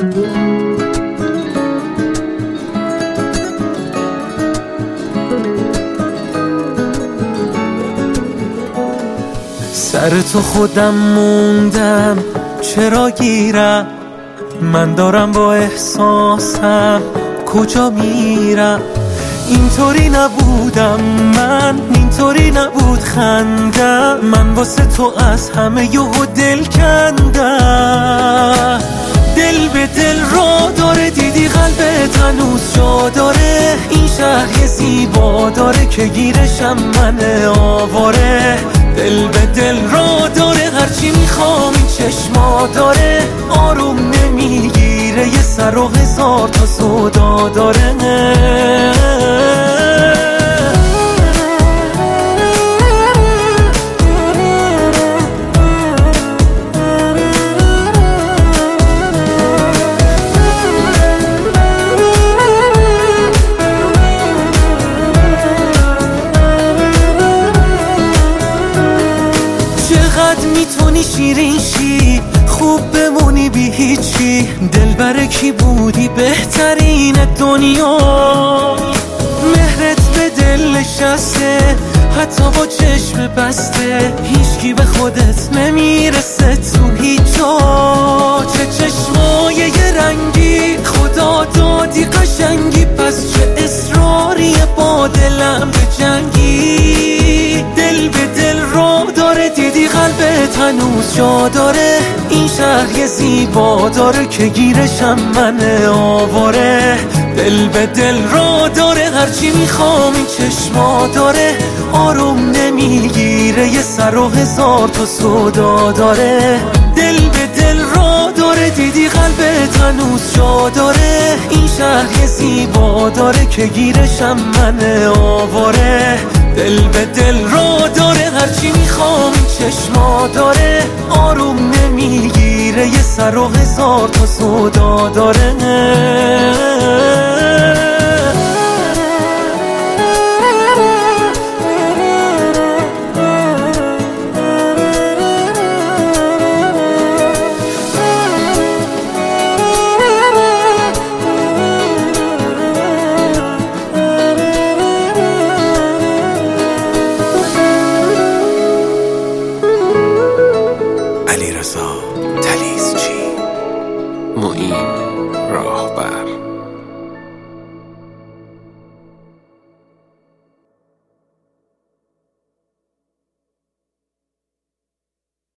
سر تو خودم موندم چرا گیرم، من دارم با احساسم کجا میرم. اینطوری نبودم من، اینطوری نبود خندم، من واسه تو از همه یهو دل کندم. دل به دل را داره، دیدی قلبت هنوز جا داره. این شهر یه زیبا داره که گیرشم من آواره. دل به دل را داره، هرچی میخوام این چشما داره. آروم نمیگیره، یه سر و هزار تا سودا داره. چقدر میتونی شیرین شی، خوب بمونی بی هیچی. دلبر کی بودی بهترین دنیا، مهرت به دل نشسته حتی با چشم بسته. هیچکی به خودت نمیرسه تو هیچ جا. چه چشمای یه رنگی، خدا دادی قشنگی. پس چه اصراری با دلم به جنگی. دل به دل را داره، دیدی قلبت هنوز جا داره. این شهر یه زیبا داره که گیرشم من آواره. دل به دل را داره، هرچی میخوام این چشما داره. آروم نمیگیره، یه سر و هزار تا سودا داره. دل به دل را داره، دیدی قلبت هنوز جا داره. این شهر یه زیبا داره که گیرشم من آواره. دل به دل را داره، هرچی میخوام این چشما داره. آروم نمیگیره، یه سر و هزار تا سودا داره. علیرضا تلیسچی، معین.